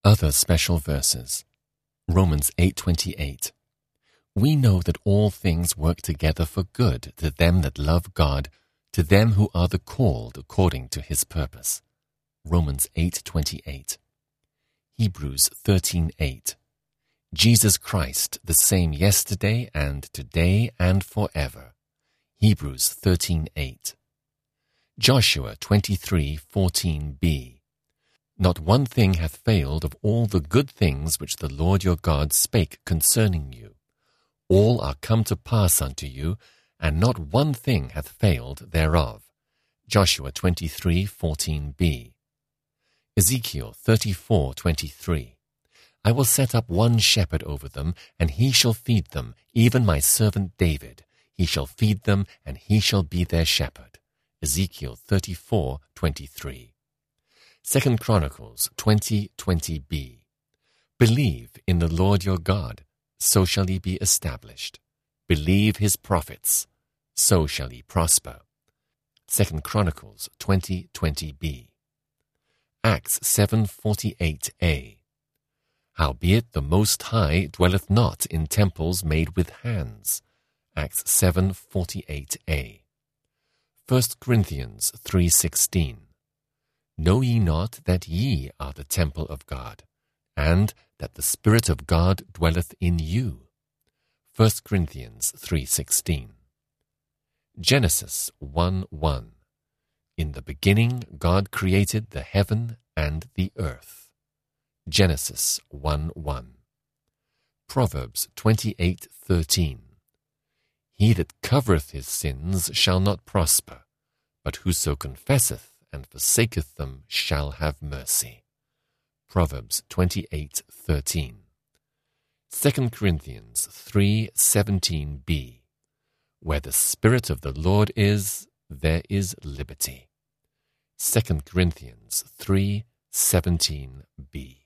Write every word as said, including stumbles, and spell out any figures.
Other special verses. Romans eight twenty-eight. We know that all things work together for good to them that love God, to them who are the called according to his purpose. Romans eight twenty-eight. Hebrews thirteen eight. Jesus Christ, the same yesterday and today and forever. Hebrews thirteen eight. Joshua twenty-three fourteen b. Not one thing hath failed of all the good things which the Lord your God spake concerning you. All are come to pass unto you, and not one thing hath failed thereof. Joshua twenty-three fourteen b. Ezekiel thirty-four twenty-three. I will set up one shepherd over them, and he shall feed them, even my servant David. He shall feed them, and he shall be their shepherd. Ezekiel thirty-four twenty-three. Second Chronicles twenty twenty b. Believe in the Lord your God, so shall he be established. Believe his prophets, so shall he prosper. Second Chronicles twenty twenty b. Acts seven forty-eight a. Howbeit the Most High dwelleth not in temples made with hands. Acts seven forty-eight a. First Corinthians three sixteen. Know ye not that ye are the temple of God, and that the Spirit of God dwelleth in you? First Corinthians three sixteen. Genesis one one. In the beginning God created the heaven and the earth. Genesis one one. Proverbs twenty-eight thirteen. He that covereth his sins shall not prosper, but whoso confesseth and forsaketh them shall have mercy. Proverbs twenty-eight thirteen. Second Corinthians three seventeen b. Where the Spirit of the Lord is, there is liberty. Second Corinthians three seventeen b.